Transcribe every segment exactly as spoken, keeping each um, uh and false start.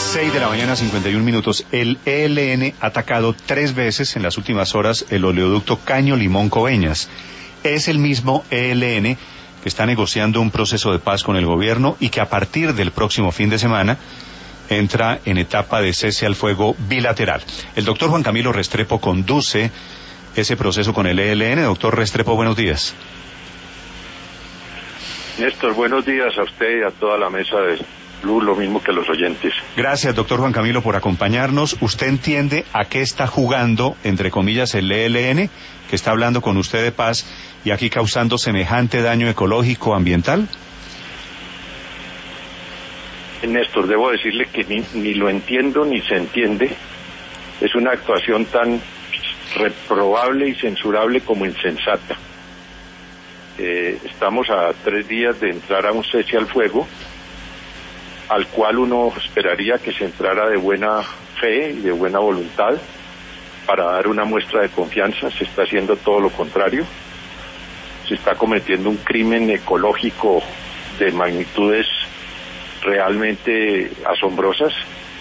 seis de la mañana, cincuenta y un minutos. El E L N ha atacado tres veces en las últimas horas el oleoducto Caño Limón Coveñas. Es el mismo E L N que está negociando un proceso de paz con el gobierno y que a partir del próximo fin de semana entra en etapa de cese al fuego bilateral. El doctor Juan Camilo Restrepo conduce ese proceso con el E L N. Doctor Restrepo, buenos días. Néstor, buenos días a usted y a toda la mesa de Blue, lo mismo que los oyentes. Gracias, doctor Juan Camilo, por acompañarnos. ¿Usted entiende a qué está jugando, entre comillas, el E L N, que está hablando con usted de paz y aquí causando semejante daño ecológico ambiental? Néstor, debo decirle que ni, ni lo entiendo ni se entiende. Es una actuación tan reprobable y censurable como insensata. Eh, estamos a tres días de entrar a un cese al fuego, al cual uno esperaría que se entrara de buena fe y de buena voluntad para dar una muestra de confianza. Se está haciendo todo lo contrario. Se está cometiendo un crimen ecológico de magnitudes realmente asombrosas.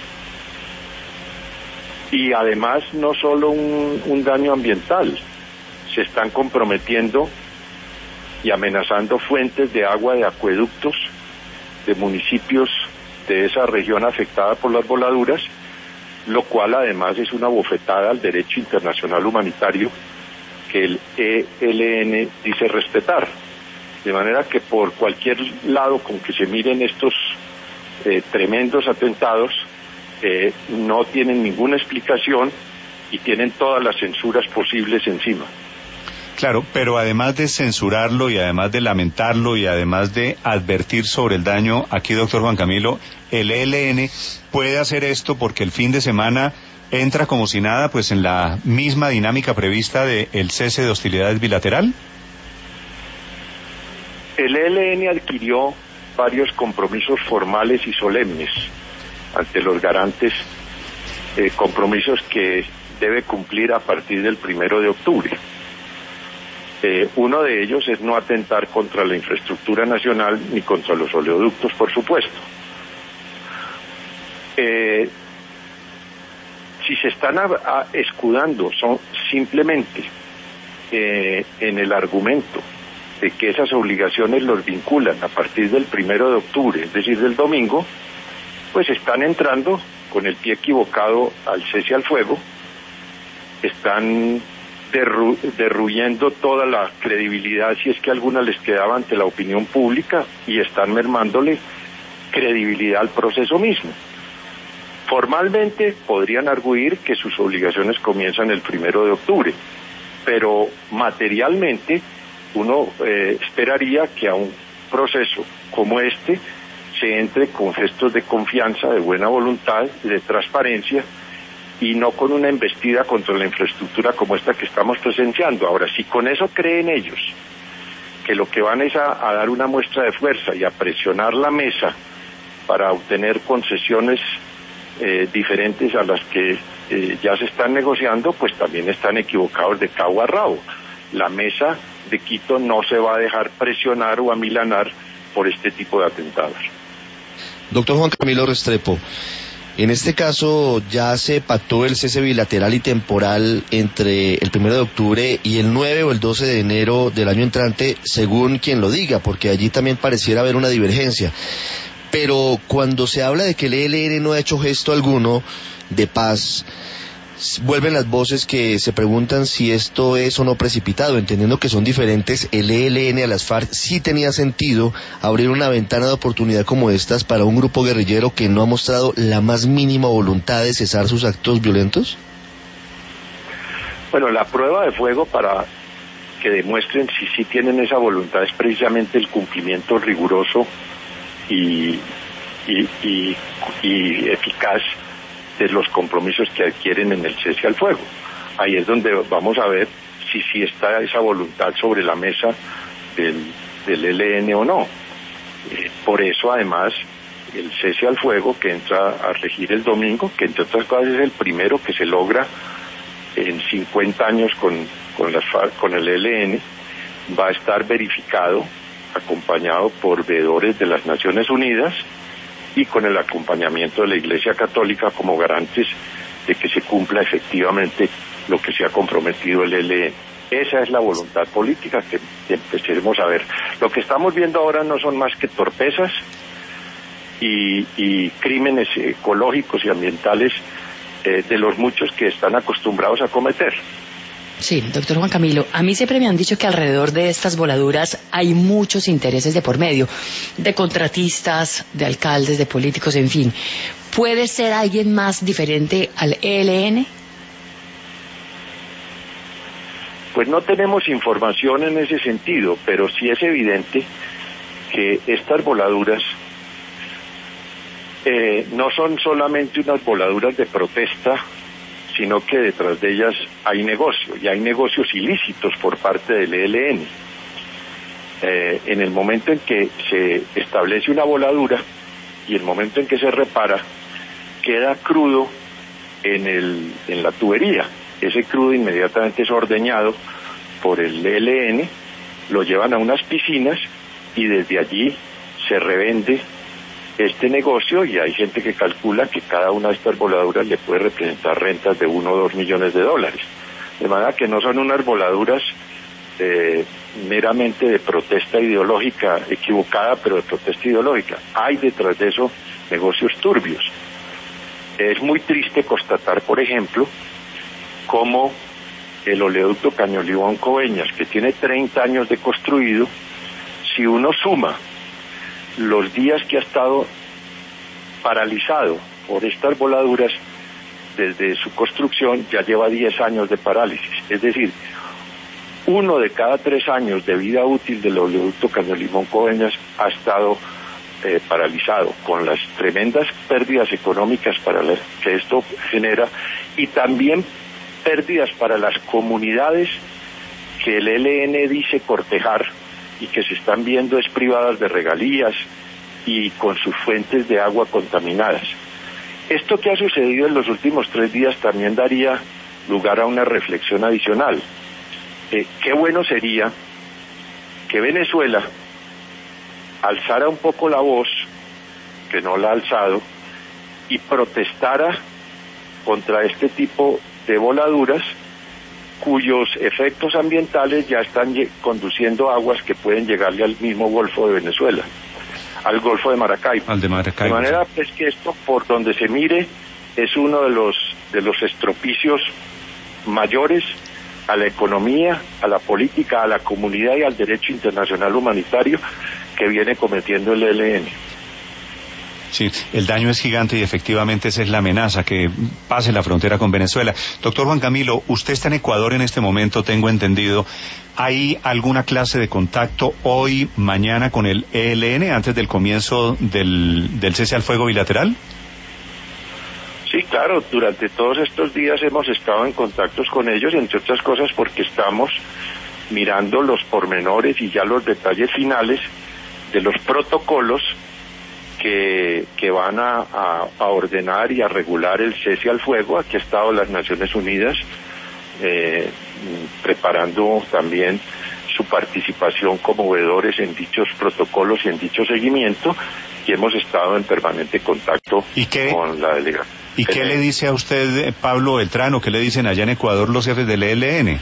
Y además no solo un, un daño ambiental, se están comprometiendo y amenazando fuentes de agua de acueductos de municipios de esa región afectada por las voladuras, lo cual además es una bofetada al derecho internacional humanitario que el E L N dice respetar. De manera que por cualquier lado con que se miren estos eh, tremendos atentados, eh, no tienen ninguna explicación y tienen todas las censuras posibles encima. Claro, pero además de censurarlo y además de lamentarlo y además de advertir sobre el daño, aquí, doctor Juan Camilo, el E L N puede hacer esto porque el fin de semana entra como si nada, pues en la misma dinámica prevista del cese de hostilidades bilateral. El E L N adquirió varios compromisos formales y solemnes ante los garantes, eh, compromisos que debe cumplir a partir del primero de octubre. Eh, uno de ellos es no atentar contra la infraestructura nacional ni contra los oleoductos, por supuesto. Eh, si se están a, a, escudando son simplemente eh, en el argumento de que esas obligaciones los vinculan a partir del primero de octubre, es decir, del domingo, pues están entrando con el pie equivocado al cese al fuego, están Derru derruyendo toda la credibilidad, si es que alguna les quedaba ante la opinión pública, y están mermándole credibilidad al proceso mismo. Formalmente podrían arguir que sus obligaciones comienzan el primero de octubre, pero materialmente uno eh, esperaría que a un proceso como este se entre con gestos de confianza, de buena voluntad, de transparencia, y no con una embestida contra la infraestructura como esta que estamos presenciando. Ahora, si con eso creen ellos que lo que van es a, a dar una muestra de fuerza y a presionar la mesa para obtener concesiones eh, diferentes a las que eh, ya se están negociando, pues también están equivocados de cabo a rabo. La mesa de Quito no se va a dejar presionar o amilanar por este tipo de atentados. Doctor Juan Camilo Restrepo, en este caso ya se pactó el cese bilateral y temporal entre el primero de octubre y el nueve o el doce de enero del año entrante, según quien lo diga, porque allí también pareciera haber una divergencia. Pero cuando se habla de que el E L N no ha hecho gesto alguno de paz, vuelven las voces que se preguntan si esto es o no precipitado, entendiendo que son diferentes. El E L N a las FARC sí tenía sentido abrir una ventana de oportunidad como estas para un grupo guerrillero que no ha mostrado la más mínima voluntad de cesar sus actos violentos. Bueno, la prueba de fuego para que demuestren si sí tienen esa voluntad es precisamente el cumplimiento riguroso y, y, y, y eficaz de los compromisos que adquieren en el cese al fuego. Ahí es donde vamos a ver si sí está esa voluntad sobre la mesa del, del E L N o no. Eh, por eso, además, el cese al fuego que entra a regir el domingo, que entre otras cosas es el primero que se logra en cincuenta años con, con, las, con el E L N, va a estar verificado, acompañado por veedores de las Naciones Unidas, y con el acompañamiento de la Iglesia Católica como garantes de que se cumpla efectivamente lo que se ha comprometido el E L N. Esa es la voluntad política que empezaremos a ver. Lo que estamos viendo ahora no son más que torpezas y, y crímenes ecológicos y ambientales eh, de los muchos que están acostumbrados a cometer. Sí, doctor Juan Camilo, a mí siempre me han dicho que alrededor de estas voladuras hay muchos intereses de por medio, de contratistas, de alcaldes, de políticos, en fin. ¿Puede ser alguien más diferente al E L N? Pues no tenemos información en ese sentido, pero sí es evidente que estas voladuras eh, no son solamente unas voladuras de protesta, sino que detrás de ellas hay negocio, y hay negocios ilícitos por parte del E L N. Eh, en el momento en que se establece una voladura y el momento en que se repara, queda crudo en, el, en la tubería. Ese crudo inmediatamente es ordeñado por el E L N, lo llevan a unas piscinas y desde allí se revende este negocio, y hay gente que calcula que cada una de estas voladuras le puede representar rentas de uno o dos millones de dólares. De manera que no son unas voladuras eh, meramente de protesta ideológica equivocada, pero de protesta ideológica. Hay detrás de eso negocios turbios. Es muy triste constatar, por ejemplo, cómo el oleoducto Caño-Limón-Coveñas, que tiene treinta años de construido, si uno suma los días que ha estado paralizado por estas voladuras desde su construcción, ya lleva diez años de parálisis. Es decir, uno de cada tres años de vida útil del oleoducto Caño-Limón-Coveñas ha estado eh, paralizado, con las tremendas pérdidas económicas para las que esto genera, y también pérdidas para las comunidades que el E L N dice cortejar y que se están viendo es privadas de regalías y con sus fuentes de agua contaminadas. Esto que ha sucedido en los últimos tres días también daría lugar a una reflexión adicional. Eh, qué bueno sería que Venezuela alzara un poco la voz, que no la ha alzado, y protestara contra este tipo de voladuras cuyos efectos ambientales ya están conduciendo aguas que pueden llegarle al mismo Golfo de Venezuela, al Golfo de Maracaibo. Al de Maracaibo. De manera pues que esto, por donde se mire, es uno de los de los estropicios mayores a la economía, a la política, a la comunidad y al derecho internacional humanitario que viene cometiendo el E L N. Sí, el daño es gigante y efectivamente esa es la amenaza, que pase la frontera con Venezuela. Doctor Juan Camilo, usted está en Ecuador en este momento, tengo entendido. ¿Hay alguna clase de contacto hoy, mañana con el E L N antes del comienzo del, del cese al fuego bilateral? Sí, claro, durante todos estos días hemos estado en contactos con ellos, entre otras cosas porque estamos mirando los pormenores y ya los detalles finales de los protocolos que, que van a, a, a ordenar y a regular el cese al fuego. Aquí ha estado las Naciones Unidas eh, preparando también su participación como veedores en dichos protocolos y en dicho seguimiento, y hemos estado en permanente contacto ¿Y qué, con la delegación. ¿Y qué le dice a usted, Pablo Beltrán, qué le dicen allá en Ecuador los jefes del E L N?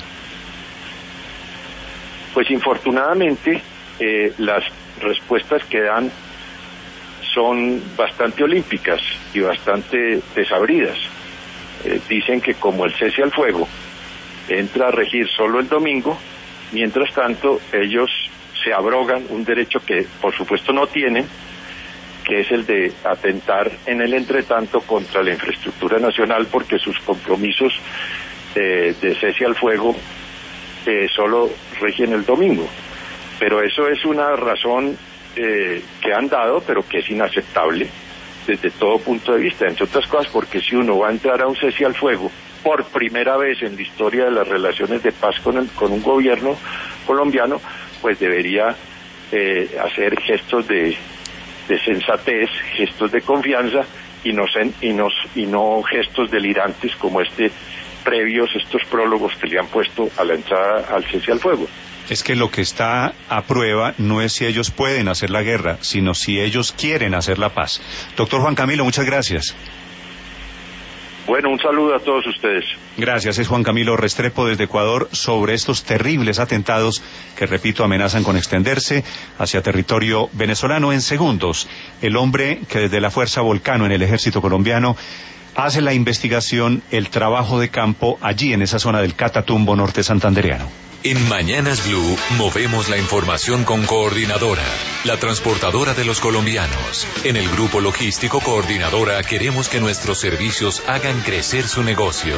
Pues infortunadamente eh, las respuestas que dan son bastante olímpicas y bastante desabridas. Eh, dicen que como el cese al fuego entra a regir solo el domingo, mientras tanto ellos se abrogan un derecho que por supuesto no tienen, que es el de atentar en el entretanto contra la infraestructura nacional, porque sus compromisos eh, de cese al fuego eh, solo rigen el domingo. Pero eso es una razón eh, que han dado, pero que es inaceptable desde todo punto de vista, entre otras cosas porque si uno va a entrar a un cese al fuego por primera vez en la historia de las relaciones de paz con, el, con un gobierno colombiano, pues debería eh, hacer gestos de, de sensatez, gestos de confianza y no, y, no, y no gestos delirantes como este previos, estos prólogos que le han puesto a la entrada al cese al fuego. Es que lo que está a prueba no es si ellos pueden hacer la guerra, sino si ellos quieren hacer la paz. Doctor Juan Camilo, muchas gracias. Bueno, un saludo a todos ustedes. Gracias, es Juan Camilo Restrepo desde Ecuador sobre estos terribles atentados que, repito, amenazan con extenderse hacia territorio venezolano. En segundos, el hombre que desde la Fuerza Volcano en el ejército colombiano hace la investigación, el trabajo de campo allí en esa zona del Catatumbo norte santandereano. En Mañanas Blue movemos la información con Coordinadora, la transportadora de los colombianos. En el grupo logístico Coordinadora queremos que nuestros servicios hagan crecer su negocio.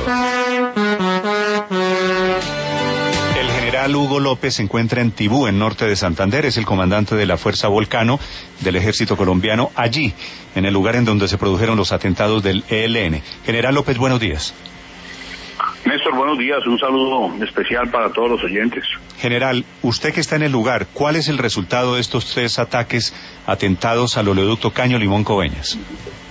El general Hugo López se encuentra en Tibú, en norte de Santander, es el comandante de la Fuerza Volcano del ejército colombiano, allí, en el lugar en donde se produjeron los atentados del E L N. General López, buenos días. Néstor, buenos días, un saludo especial para todos los oyentes. General, usted que está en el lugar, ¿cuál es el resultado de estos tres ataques atentados al oleoducto Caño Limón Coveñas?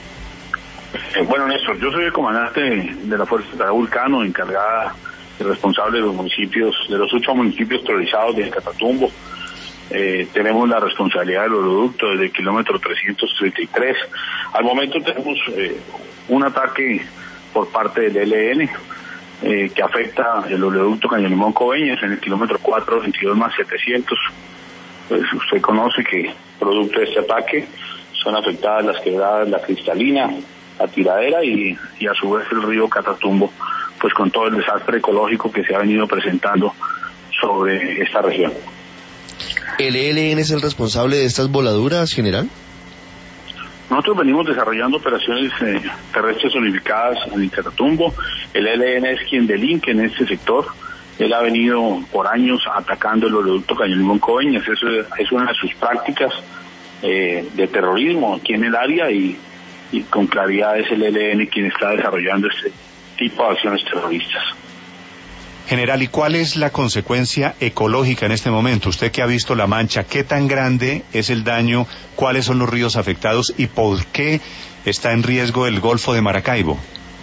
Eh, bueno, Néstor, yo soy el comandante de la Fuerza Volcano, encargada y responsable de los municipios, de los ocho municipios priorizados del Catatumbo. Eh, tenemos la responsabilidad del oleoducto desde el kilómetro trescientos treinta y tres. Al momento tenemos eh, un ataque por parte del E L N, Eh, que afecta el oleoducto Caño Limón Coveñas en el kilómetro cuatrocientos veintidós más setecientos. Pues usted conoce que producto de este ataque son afectadas las quebradas La Cristalina, La Tiradera y, y a su vez el río Catatumbo, pues con todo el desastre ecológico que se ha venido presentando sobre esta región. ¿El E L N es el responsable de estas voladuras, general? Nosotros venimos desarrollando operaciones eh, terrestres unificadas en el Catatumbo. El E L N es quien delinque en este sector. Él ha venido por años atacando el oleoducto Caño Limón Coveñas. Eso es, es una de sus prácticas eh, de terrorismo aquí en el área y, y con claridad es el E L N quien está desarrollando este tipo de acciones terroristas. General, ¿y cuál es la consecuencia ecológica en este momento? Usted que ha visto La Mancha, ¿qué tan grande es el daño? ¿Cuáles son los ríos afectados? ¿Y por qué está en riesgo el Golfo de Maracaibo?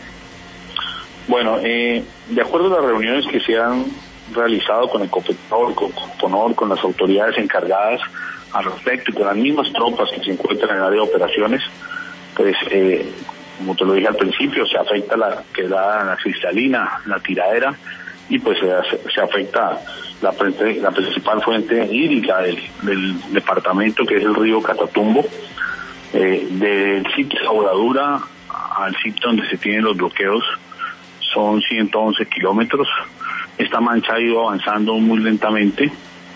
Bueno, eh, de acuerdo a las reuniones que se han realizado con el Copetrol, con Coponor, con las autoridades encargadas al respecto y con las mismas tropas que se encuentran en el área de operaciones, pues, eh, como te lo dije al principio, se afecta la quebrada La Cristalina, La Tiradera, y pues se, se afecta la, la principal fuente hídrica del, del departamento, que es el río Catatumbo. Eh, del sitio de la voladura al sitio donde se tienen los bloqueos son ciento once kilómetros. Esta mancha ha ido avanzando muy lentamente,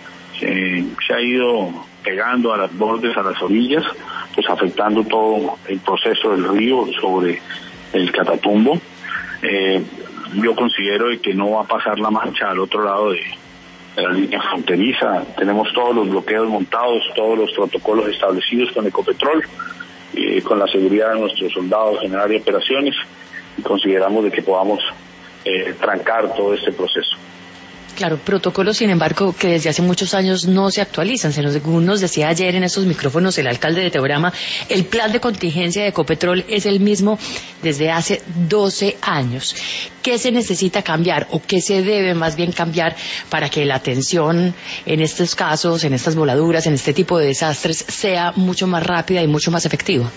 eh, se ha ido pegando a las bordes, a las orillas, pues afectando todo el proceso del río sobre el Catatumbo. Eh, Yo considero que no va a pasar la mancha al otro lado de, de la línea fronteriza. Tenemos todos los bloqueos montados, todos los protocolos establecidos con Ecopetrol, eh, con la seguridad de nuestros soldados en el área de operaciones, y consideramos de que podamos eh, trancar todo este proceso. Claro, protocolos, sin embargo, que desde hace muchos años no se actualizan. Se nos, según nos decía ayer en estos micrófonos el alcalde de Teorama, el plan de contingencia de Ecopetrol es el mismo desde hace doce años. ¿Qué se necesita cambiar o qué se debe más bien cambiar para que la atención en estos casos, en estas voladuras, en este tipo de desastres, sea mucho más rápida y mucho más efectiva?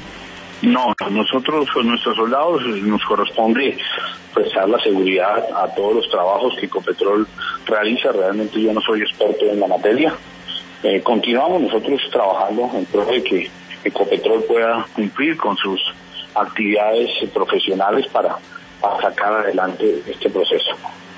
No, nosotros, nuestros soldados, nos corresponde prestar la seguridad a todos los trabajos que Ecopetrol realiza. Realmente yo no soy experto en la materia. Eh, continuamos nosotros trabajando en pro de que Ecopetrol pueda cumplir con sus actividades profesionales para, para sacar adelante este proceso.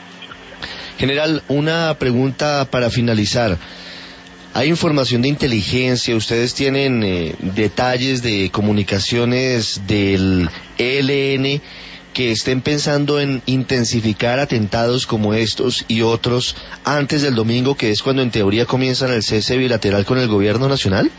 General, una pregunta para finalizar. Hay información de inteligencia, ustedes tienen eh, detalles de comunicaciones del E L N que estén pensando en intensificar atentados como estos y otros antes del domingo, que es cuando en teoría comienzan el cese bilateral con el gobierno nacional.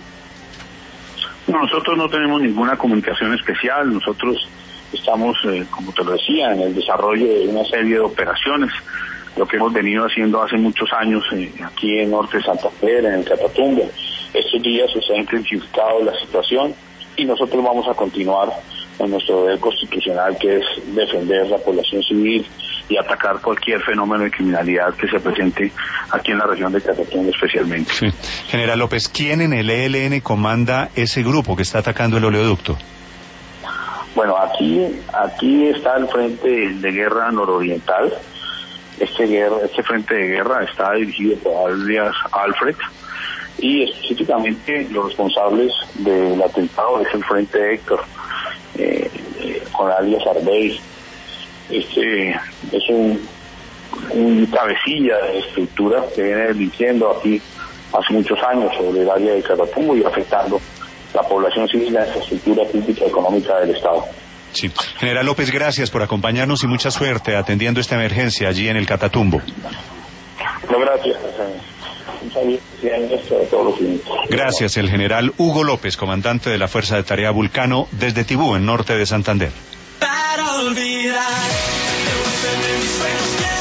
No, nosotros no tenemos ninguna comunicación especial. Nosotros estamos, eh, como te lo decía, en el desarrollo de una serie de operaciones. Lo que hemos venido haciendo hace muchos años eh, aquí en Norte de Santander, en el Catatumbo. Estos días se ha intensificado la situación y nosotros vamos a continuar en nuestro deber constitucional, que es defender la población civil y atacar cualquier fenómeno de criminalidad que se presente aquí en la región de Catatumbo especialmente. Sí. General López, ¿quién en el E L N comanda ese grupo que está atacando el oleoducto? Bueno, aquí aquí está el Frente de Guerra Nororiental. Este, guerra, este Frente de Guerra está dirigido por alias Alfred, y específicamente los responsables del atentado es el Frente de Héctor, eh, eh, con alias Arbey. Este es un, un cabecilla de estructura que viene delinquiendo aquí hace muchos años sobre el área de Catatumbo y afectando la población civil y la infraestructura crítica económica del Estado. Sí. General López, gracias por acompañarnos y mucha suerte atendiendo esta emergencia allí en el Catatumbo. No, gracias. Un saludo a todos los. Gracias, el general Hugo López, comandante de la Fuerza de Tarea Vulcano, desde Tibú, en norte de Santander. Para olvidar,